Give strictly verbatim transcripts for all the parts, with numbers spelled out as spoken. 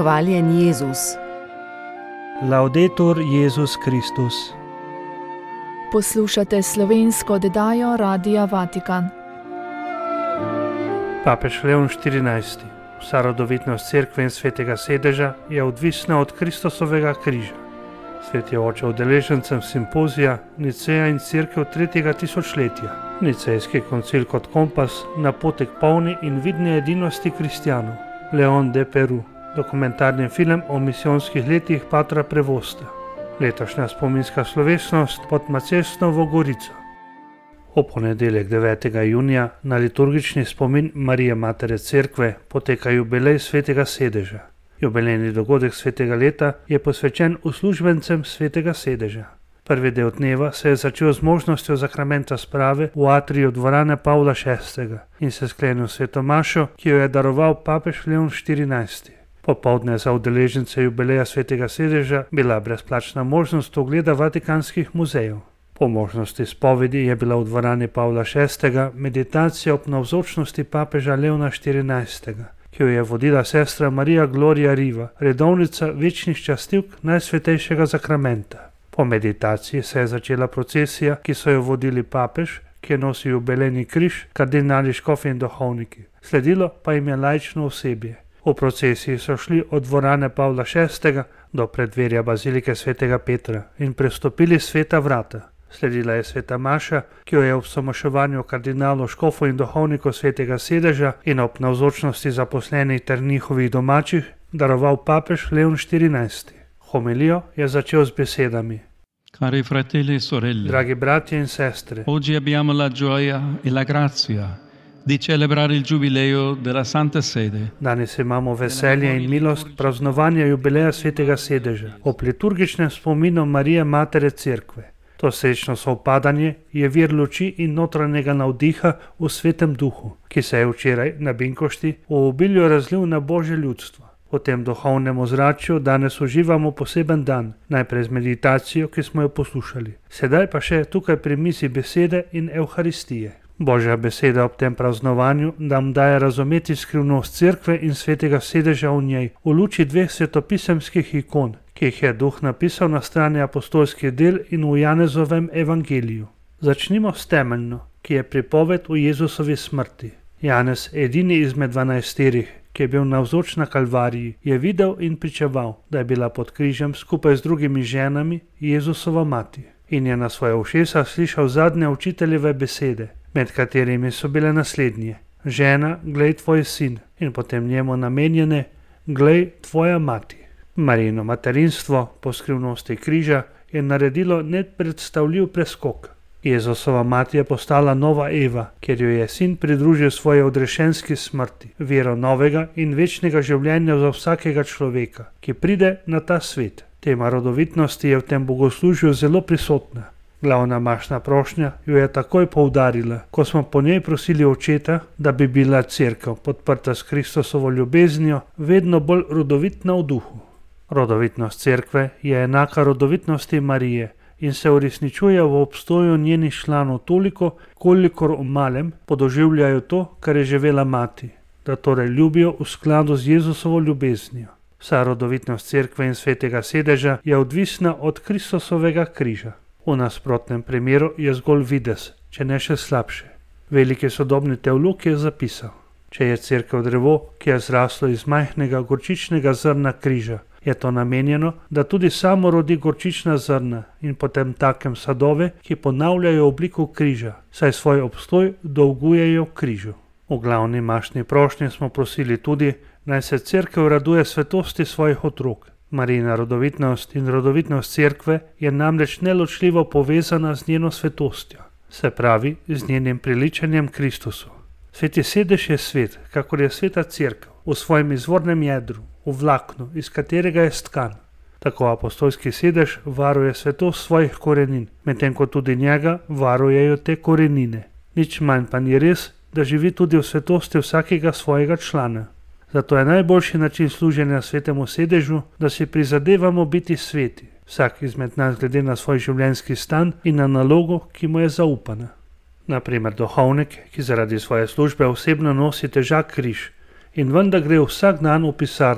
Hvaljen Jezus. Laudetur Jezus Kristus. Poslušate slovensko oddajo Radia Vatikan. Papež Leon štirinajsti. Vsa rodovitnost cerkve in svetega sedeža je odvisna od Kristusovega križa. Svet je oče udeležencem simpozija Niceja in cerkev tretjega tisočletja. Nicejski koncil kot kompas na poti k polni in vidni edinosti kristjanov. Leon de Peru. Dokumentarni film o misijonskih letih Patra Prevosta. Letošnja spominska slovesnost pod Macesnovo Gorico. V ponedeljek devetega junija na liturgični spomin Marije Matere Cerkve poteka jubilej svetega sedeža. Jubilejni dogodek svetega leta je posvečen uslužbencem svetega sedeža. Prvi del dneva se je začel z možnostjo zakramenta sprave v atriju dvorane Pavla šestega in se sklenil sveto mašo, ki jo je daroval papež Leon štirinajsti. Popoldne za udeležence jubileja svetega sedeža bila brezplačna možnost ogleda vatikanskih muzejev. Po možnosti spovedi je bila v dvorani Pavla šestega meditacija ob navzočnosti papeža Leona štirinajstega, ki jo je vodila sestra Marija Gloria Riva, redovnica večnih častilk Najsvetejšega zakramenta. Po meditaciji se je začela procesija, ki so jo vodili papež, ki je nosil jubilejni križ, kardinali, škofi in duhovniki. Sledilo pa jim je laično osebje. V procesiji so šli od dvorane Pavla šestega do predverja bazilike svetega Petra in prestopili sveta vrata. Sledila je sveta maša, ki jo je ob somaševanju kardinalov, škofov in duhovnikov svetega sedeža in ob navzočnosti zaposlenih ter njihovih domačih daroval papež Leon štirinajsti. Homilijo je začel z besedami. Cari fratelli e sorelle, Dragi bratje in sestre, oggi abbiamo la gioia e la grazia di celebrare il giubileo della Santa Sede. Danes imamo veselje in milost praznovanja jubileja svetega sedeža ob liturgičnem spominu Marije Matere Cerkve. To srečno sovpadanje je vir luči in notranjega navdiha v svetem duhu, ki se je včeraj na Binkošti v obilju razlil na Božje ljudstvo. V tem duhovnem ozračju danes uživamo poseben dan, najprej z meditacijo, ki smo jo poslušali. Sedaj pa še tukaj pri misi besede in evharistije. Božja beseda ob tem praznovanju nam daje razumeti skrivnost cerkve in svetega sedeža v njej v luči dveh svetopisemskih ikon, ki jih je duh napisal na strani apostolskih del in v Janezovem evangeliju. Začnimo s temeljno, ki je pripoved o Jezusovi smrti. Janez, edini izmed dvanajsterih, ki je bil navzoč na Kalvariji, je videl in pričeval, da je bila pod križem skupaj z drugimi ženami Jezusova mati in je na svoje ušesa slišal zadnje učiteljeve besede, med katerimi so bile naslednje: žena, glej tvoj sin, in potem njemu namenjene: glej tvoja mati. Marijino materinstvo po skrivnosti križa je naredilo nepredstavljiv preskok. Jezusova mati je postala nova Eva, ker jo je sin pridružil svoje odrešenski smrti, vero novega in večnega življenja za vsakega človeka, ki pride na ta svet. Tema rodovitnosti je v tem bogoslužju zelo prisotna. Glavna mašna prošnja jo je takoj poudarila, ko smo po njej prosili očeta, da bi bila cerkev, podprta s Kristusovo ljubeznijo, vedno bolj rodovitna v duhu. Rodovitnost cerkve je enaka rodovitnosti Marije in se uresničuje v obstoju njenih članov toliko, kolikor v malem podoživljajo to, kar je živela mati, da torej ljubijo v skladu z Jezusovo ljubeznijo. Vsa rodovitnost cerkve in svetega sedeža je odvisna od Kristusovega križa. V nasprotnem primeru je zgolj videz, če ne še slabše. Veliki sodobni teolog je zapisal: če je cerkev drevo, ki je zraslo iz majhnega gorčičnega zrna križa, je to namenjeno, da tudi samo rodi gorčična zrna in potem takem sadove, ki ponavljajo obliko križa, saj svoj obstoj dolgujejo križu. V glavni mašni prošnji smo prosili tudi, naj se cerkev raduje svetosti svojih otrok. Marijina rodovitnost in rodovitnost cerkve je namreč neločljivo povezana z njeno svetostjo, se pravi z njenim priličanjem Kristusu. Sveti sedež je svet, kakor je sveta cerkev, v svojem izvornem jedru, v vlaknu, iz katerega je stkan. Tako apostolski sedež varuje svetost svojih korenin, medtem ko tudi njega varujejo te korenine. Nič manj pa ni res, da živi tudi v svetosti vsakega svojega člana. Zato je najboljši način služenja svetemu sedežu, da si prizadevamo biti sveti, vsak izmed nas glede na svoj življenjski stan in na nalogo, ki mu je zaupana. Naprimer duhovnik, ki zaradi svoje službe osebno nosi težak križ in vendar gre vsak dan v pisarno,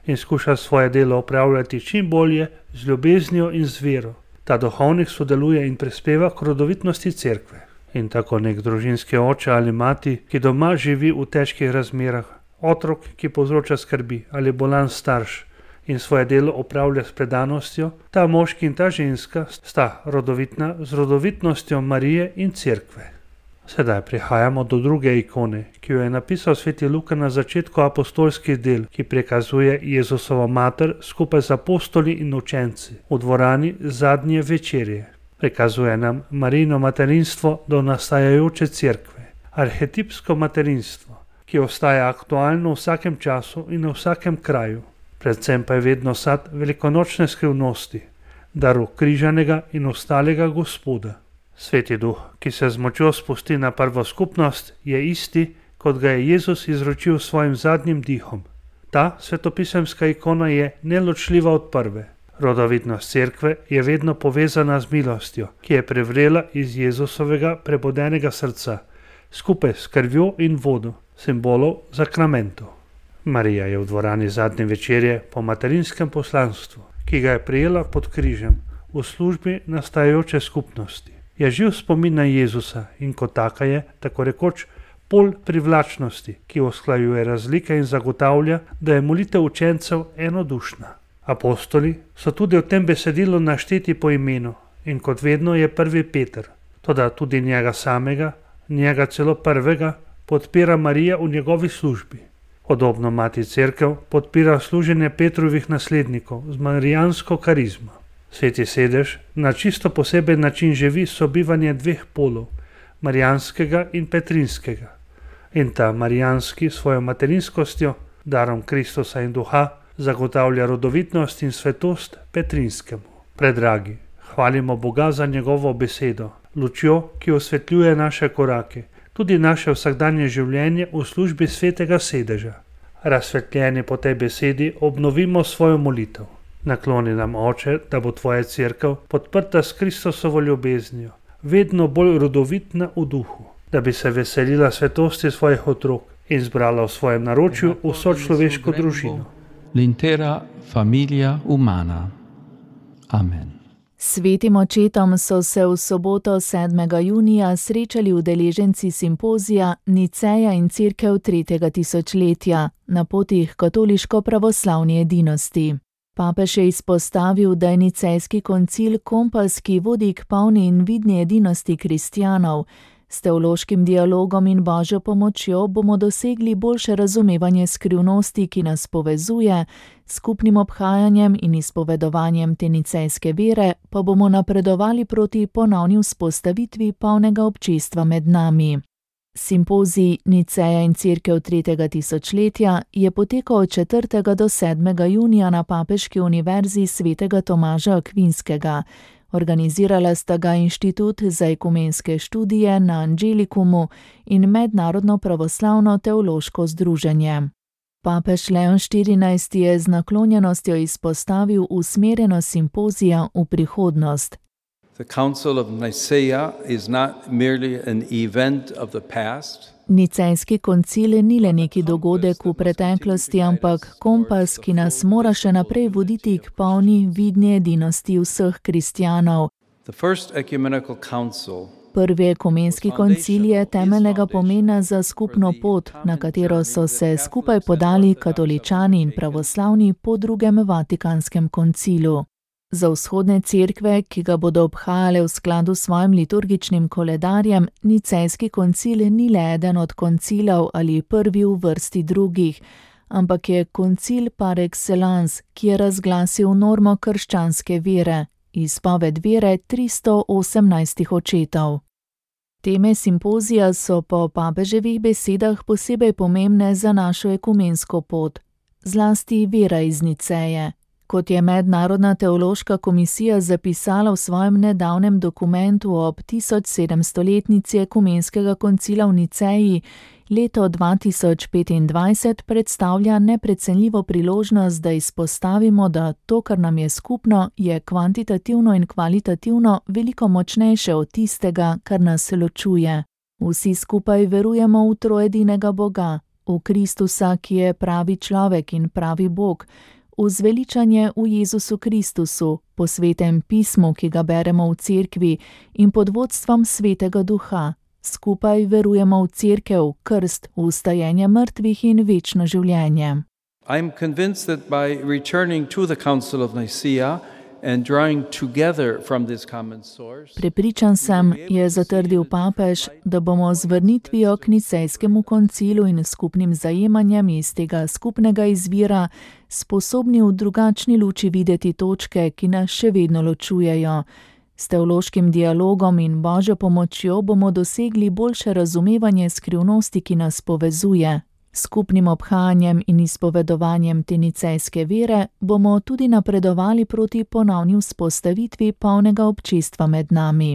in skuša svoje delo opravljati čim bolje, z ljubeznijo in z vero. Ta duhovnik sodeluje in prispeva k rodovitnosti cerkve. In tako nek družinski oče ali mati, ki doma živi v težkih razmerah, otrok, ki povzroča skrbi ali bolan starš in svoje delo opravlja s predanostjo, ta moški in ta ženska sta rodovitna z rodovitnostjo Marije in cerkve. Sedaj prihajamo do druge ikone, ki jo je napisal sveti Luka na začetku apostolskih del, ki prikazuje Jezusovo mater skupaj z apostoli in učenci v dvorani zadnje večerje. Prikazuje nam Marijino materinstvo do nastajajoče cerkve, arhetipsko materinstvo, ki ostaja aktualno v vsakem času in v vsakem kraju. Predvsem pa je vedno sad velikonočne skrivnosti, daru križanega in ostalega Gospoda. Sveti duh, ki se z močjo spusti na prvo skupnost, je isti, kot ga je Jezus izročil svojim zadnjim dihom. Ta svetopisemska ikona je neločljiva od prve. Rodovitnost cerkve je vedno povezana z milostjo, ki je prevrela iz Jezusovega prebudenega srca, skupaj s krvjo in vodo, simbolov zakramentov. Marija je v dvorani zadnje večerje po materinskem poslanstvu, ki ga je prijela pod križem v službi nastajajoče skupnosti. Je živ spomin na Jezusa in kot taka je, tako rekoč, pol privlačnosti, ki usklajuje razlike in zagotavlja, da je molitev učencev enodušna. Apostoli so tudi v tem besedilu našteti po imenu in kot vedno je prvi Peter, toda tudi njega samega, njega celo prvega, podpira Marija v njegovi službi. Podobno mati cerkev podpira služenje Petrovih naslednikov z marijansko karizmo. Sveti sedež na čisto poseben način živi sobivanje dveh polov, marijanskega in petrinskega. In ta marijanski svojo materinskostjo, darom Kristusa in duha, zagotavlja rodovitnost in svetost petrinskemu. Predragi, hvalimo Boga za njegovo besedo, lučjo, ki osvetljuje naše korake, tudi naše vsakdanje življenje v službi svetega sedeža. Razsvetljeni po tej besedi obnovimo svojo molitev. Nakloni nam, Oče, da bo tvoja cerkev podprta s Kristusovo ljubeznijo, vedno bolj rodovitna v duhu, da bi se veselila svetosti svojih otrok in zbrala v svojem naročju vso človeško družino. L'intera famiglia umana. Amen. Svetim očetom so se v soboto sedmega junija srečali udeleženci simpozija Niceja in cerkev tretjega tisočletja na poti k katoliško-pravoslavni edinosti. Papež je izpostavil, da je nicejski koncil kompas, ki vodi k polni in vidni edinosti kristjanov. S teološkim dialogom in Božjo pomočjo bomo dosegli boljše razumevanje skrivnosti, ki nas povezuje, skupnim obhajanjem in izpovedovanjem te nicejske vere pa bomo napredovali proti ponovni vzpostavitvi polnega občestva med nami. Simpozij Niceja in cerkev tretjega tisočletja je potekal od četrtega do sedmega junija na Papeški univerzi svetega Tomaža Akvinskega. Organizirala sta ga Inštitut za ekumenske študije na Angelikumu in Mednarodno pravoslavno teološko združenje. Papež Leon štirinajsti je z naklonjenostjo izpostavil usmerjenost simpozija v prihodnost. The Council of Nicaea is not merely an event of the past. Nicejski koncil ni le neki dogodek v preteklosti, ampak kompas, ki nas mora še naprej voditi k polni vidni edinosti vseh kristjanov. The first ecumenical council Prvi ekumenski koncil je temeljnega pomena za skupno pot, na katero so se skupaj podali katoličani in pravoslavni po drugem Vatikanskem koncilu. Za vzhodne cerkve, ki ga bodo obhajale v skladu s svojim liturgičnim koledarjem, Nicejski koncil ni le eden od koncilov ali prvi v vrsti drugih, ampak je koncil par excellence, ki je razglasil normo krščanske vere, izpoved vere tristo osemnajstih očetov. Teme simpozija so po papeževih besedah posebej pomembne za našo ekumensko pot, zlasti vera iz Niceje. Kot je Mednarodna teološka komisija zapisala v svojem nedavnem dokumentu ob tisoč sedemstoletnici ekumenskega koncila v Niceji, leto dva tisoč petindvajset predstavlja neprecenljivo priložnost, da izpostavimo, da to, kar nam je skupno, je kvantitativno in kvalitativno veliko močnejše od tistega, kar nas ločuje. Vsi skupaj verujemo v troedinega Boga, v Kristusa, ki je pravi človek in pravi Bog, v zveličanje v Jezusu Kristusu, po svetem pismu, ki ga beremo v cerkvi, in pod vodstvom Svetega Duha. Skupaj verujemo v cerkev, krst, v vstajenje mrtvih in večno življenje. I'm convinced that by returning to the Council of Nicaea and drawing together from this common source, Prepričan sem, je zatrdil papež, da bomo z vrnitvijo k nicejskemu koncilu in skupnim zajemanjem iz tega skupnega izvira sposobni v drugačni luči videti točke, ki nas še vedno ločujejo. S teološkim dialogom in Božjo pomočjo bomo dosegli boljše razumevanje skrivnosti, ki nas povezuje. Skupnim obhajanjem in izpovedovanjem te nicejske vere bomo tudi napredovali proti ponovni vzpostavitvi polnega občestva med nami.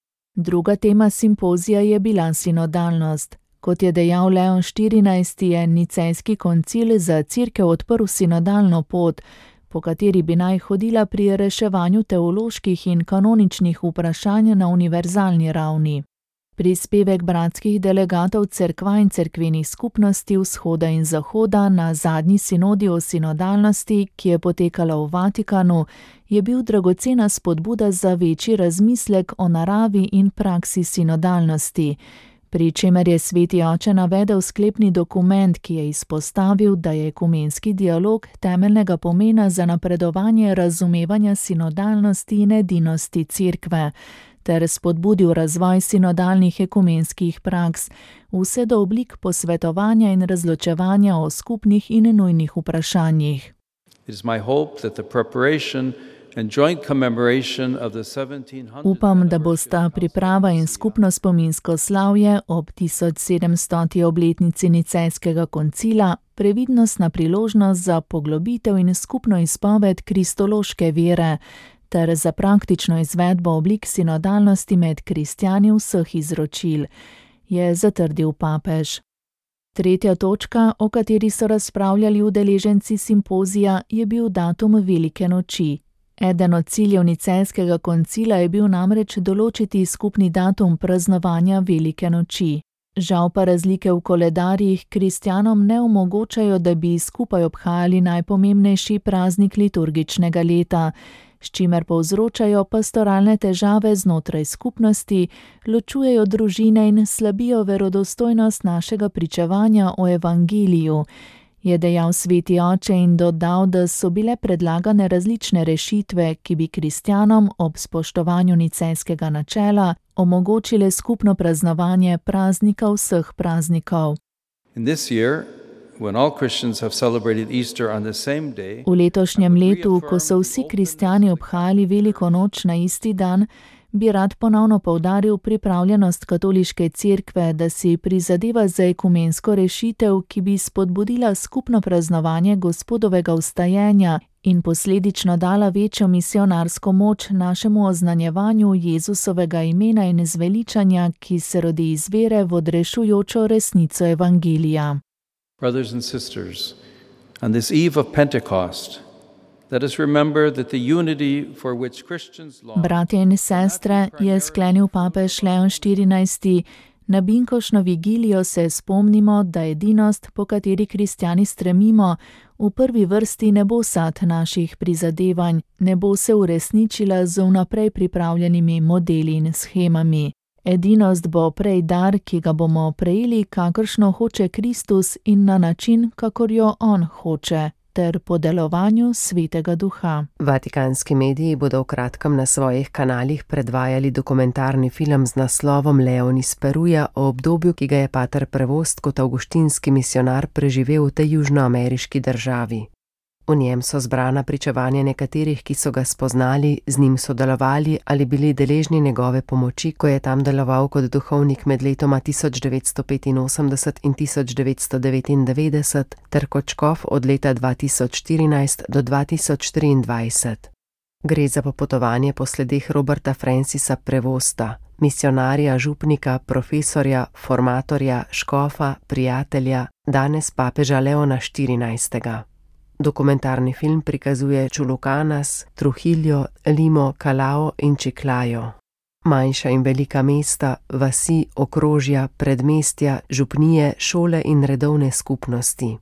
Druga tema simpozija je bila sinodalnost. Kot je dejal Leon štirinajsti, je nicejski koncil za cerkev odprl sinodalno pot, po kateri bi naj hodila pri reševanju teoloških in kanoničnih vprašanj na univerzalni ravni. Prispevek bratskih delegatov cerkva in cerkvenih skupnosti vzhoda in zahoda na zadnji sinodi o sinodalnosti, ki je potekala v Vatikanu, je bil dragocena spodbuda za večji razmislek o naravi in praksi sinodalnosti, pri čemer je Sveti oče navedel sklepni dokument, ki je izpostavil, da je ekumenski dialog temeljnega pomena za napredovanje razumevanja sinodalnosti in edinosti cerkve, ter spodbudil razvoj sinodalnih ekumenskih praks, vse do oblik posvetovanja in razločevanja o skupnih in nujnih vprašanjih. it is my hope that the preparation and joint commemoration of the seventeenth Upam, da bosta priprava in skupno spominsko slavje ob tisoč sedemstoti obletnici nicejskega koncila previdnostna priložnost za poglobitev in skupno izpoved kristološke vere, ter za praktično izvedbo oblik sinodalnosti med kristjani vseh izročil, je zatrdil papež. Tretja točka, o kateri so razpravljali udeleženci simpozija, je bil datum Velike noči. Eden od ciljev nicejskega koncila je bil namreč določiti skupni datum praznovanja Velike noči. Žal pa razlike v koledarjih kristjanom ne omogočajo, da bi skupaj obhajali najpomembnejši praznik liturgičnega leta, s čimer povzročajo pastoralne težave znotraj skupnosti, ločujejo družine in slabijo verodostojnost našega pričevanja o evangeliju, je dejal Sveti oče in dodal, da so bile predlagane različne rešitve, ki bi kristjanom ob spoštovanju nicejskega načela omogočile skupno praznovanje praznika vseh praznikov. In this year, when all Christians have celebrated Easter on the same day, V letošnjem letu, ko so vsi kristjani obhajali Veliko noč na isti dan, bi rad ponovno poudaril pripravljenost katoliške cerkve, da si prizadeva za ekumensko rešitev, ki bi spodbudila skupno praznovanje Gospodovega vstajenja in posledično dala večjo misionarsko moč našemu oznanjevanju Jezusovega imena in zveličanja, ki se rodi iz vere v odrešujočo resnico evangelija. brothers and sisters, on this eve of Pentecost, let us remember that the unity for which Christians long Bratje in sestre, je sklenil papež Leon štirinajsti, na binkošno vigilijo se spomnimo, da edinost, po kateri kristjani stremimo, v prvi vrsti ne bo sad naših prizadevanj, ne bo se uresničila z vnaprej pripravljenimi modeli in shemami. Edinost bo prej dar, ki ga bomo prejeli, kakršno hoče Kristus in na način, kakor jo on hoče, ter po delovanju Svetega Duha. Vatikanski mediji bodo v kratkem na svojih kanalih predvajali dokumentarni film z naslovom Leon iz Peruja o obdobju, ki ga je pater Prevost kot avguštinski misionar preživel v tej južnoameriški državi. V njem so zbrana pričevanja nekaterih, ki so ga spoznali, z njim sodelovali ali bili deležni njegove pomoči, ko je tam deloval kot duhovnik med letoma tisoč devetsto petinosemdeset in tisoč devetsto devetindevetdeset ter kot škof od leta dva tisoč štirinajst do dva tisoč triindvajset. Gre za popotovanje po sledeh Roberta Francisa Prevosta, misionarja, župnika, profesorja, formatorja, škofa, prijatelja, danes papeža Leona štirinajstega. Dokumentarni film prikazuje Chulucanas, Trujillo, Limo, Callao in Chiclayo. Manjša in velika mesta, vasi, okrožja, predmestja, župnije, šole in redovne skupnosti.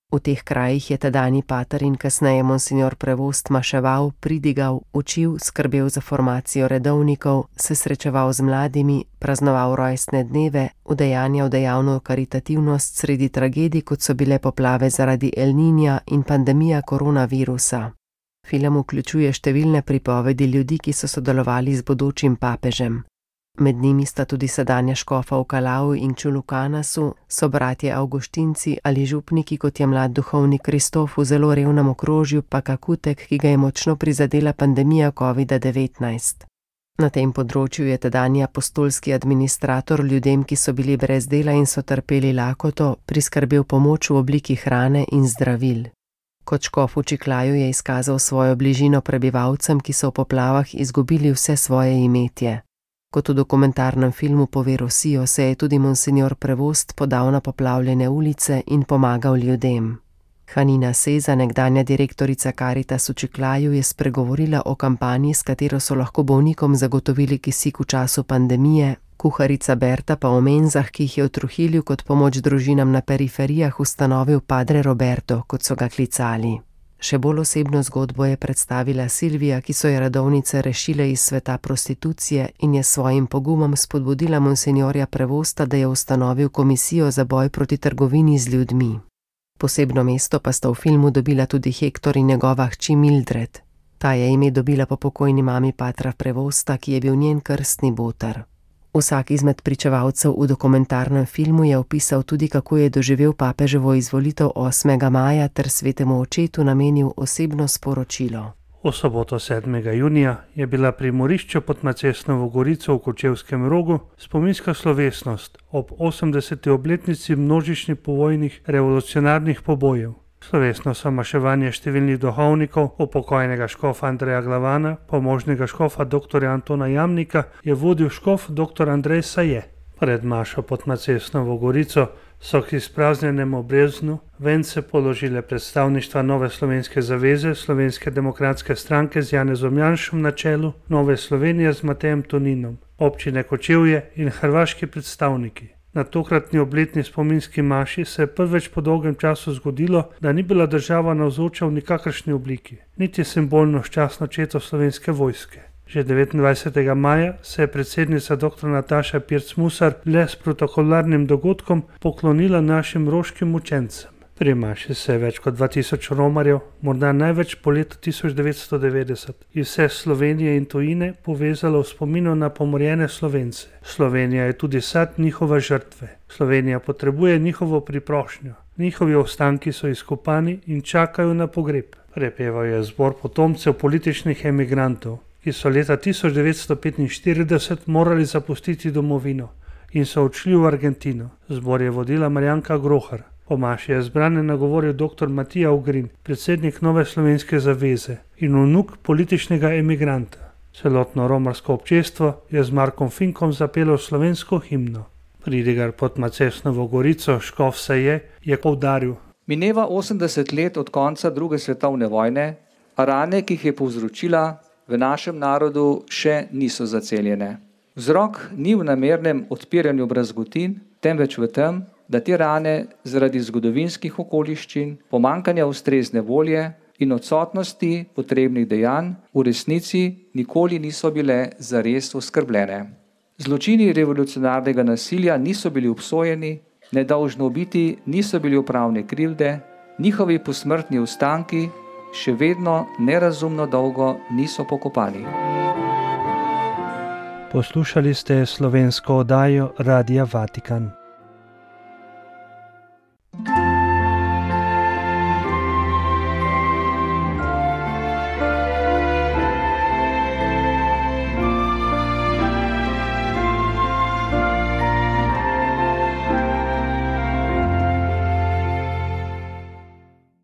V teh krajih je tedajni pater in kasneje monsignor Prevost maševal, pridigal, učil, skrbel za formacijo redovnikov, se srečeval z mladimi, praznoval rojstne dneve, udejanjal dejavno karitativnost sredi tragedij, kot so bile poplave zaradi El Niña in pandemija koronavirusa. Film vključuje številne pripovedi ljudi, ki so sodelovali z bodočim papežem. Med njimi sta tudi sedanja škofa v Calao in Chulucanasu, so bratje Avguštinci ali župniki, kot je mlad duhovnik Kristof v zelo revnem okrožju Pakakutek, ki ga je močno prizadela pandemija covida devetnajst. Na tem področju je tedanji apostolski administrator ljudem, ki so bili brez dela in so trpeli lakoto, priskrbel pomoč v obliki hrane in zdravil. Kot škof v Čiklaju je izkazal svojo bližino prebivalcem, ki so v poplavah izgubili vse svoje imetje. Kot v dokumentarnem filmu pove Rosijo, se je tudi monsignor Prevost podal na poplavljene ulice in pomagal ljudem. Hanina Seza, nekdanja direktorica Caritas v Čiklaju, je spregovorila o kampanji, s katero so lahko bolnikom zagotovili kisik v času pandemije, kuharica Berta pa o menzah, ki jih je v Trujillu kot pomoč družinam na periferijah ustanovil Padre Roberto, kot so ga klicali. Še bolj osebno zgodbo je predstavila Silvija, ki so je redovnice rešile iz sveta prostitucije in je svojim pogumom spodbudila monsinjorja Prevosta, da je ustanovil komisijo za boj proti trgovini z ljudmi. Posebno mesto pa sta v filmu dobila tudi Hektor in njegova hči Mildred. Ta je ime dobila po pokojni mami patra Prevosta, ki je bil njen krstni boter. Vsak izmed pričevalcev v dokumentarnem filmu je opisal tudi, kako je doživel papeževo izvolitev osmega maja ter svetemu očetu namenil osebno sporočilo. V soboto sedmega junija je bila pri morišču pod Macesnovo Gorico v Kočevskem Rogu spominska slovesnost ob osemdeseti obletnici množičnih povojnih revolucionarnih pobojev. Slovesno so maševanje številnih duhovnikov, upokojnega škofa Andreja Glavana, pomožnega škofa doktorja Antona Jamnika, je vodil škof doktor Andrej Saje. Pred mašo pod Macesnovo Gorico so k izpraznjenemu breznu vence položile predstavništva Nove slovenske zaveze, Slovenske demokratske stranke z Janezom Janšom na čelu, Nove Slovenije z Matejem Toninom, občine Kočevje in hrvaški predstavniki. Na tokratni obletni spominski maši se je prvič po dolgem času zgodilo, da ni bila država navzoča v nikakršni obliki, niti simbolno s častno četo Slovenske vojske. Že devetindvajsetega maja se je predsednica dr. Nataša Pirc-Musar le s protokolarnim dogodkom poklonila našim roškim učencem. Pri maši se je več kot dva tisoč romarjev, morda največ po letu tisoč devetsto devetdeset, iz vse Slovenije in tujine povezalo v spominu na pomorjene Slovence. Slovenija je tudi sad njihove žrtve. Slovenija potrebuje njihovo priprošnjo. Njihovi ostanki so izkopani in čakajo na pogreb. Prepeval je zbor potomcev političnih emigrantov, ki so leta tisoč devetsto petinštirideset morali zapustiti domovino in so odšli v Argentino. Zbor je vodila Marjanka Grohar. Po maši je zbrane nagovoril dr. Matija Ugrin, predsednik Nove slovenske zaveze in vnuk političnega emigranta. Celotno romarsko občestvo je z Markom Finkom zapelo slovensko himno. Pridigar pod Macesnovo Gorico, škof Saje, je poudaril: Mineva osemdeset let od konca druge svetovne vojne, a rane, ki jih je povzročila, v našem narodu še niso zaceljene. Vzrok ni v namernem odpiranju brazgotin, temveč v tem, da te rane zaradi zgodovinskih okoliščin, pomankanja ustrezne volje in odsotnosti potrebnih dejanj v resnici nikoli niso bile zares oskrbljene. Zločini revolucionarnega nasilja niso bili obsojeni, nedolžno ubiti niso bili upravne krivde, njihovi posmrtni ostanki še vedno nerazumno dolgo niso pokopani. Poslušali ste slovensko oddajo Radia Vatikan.